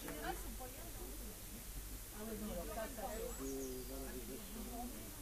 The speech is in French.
général, ils sont pas là. Ah ouais, non, alors ça, c'est...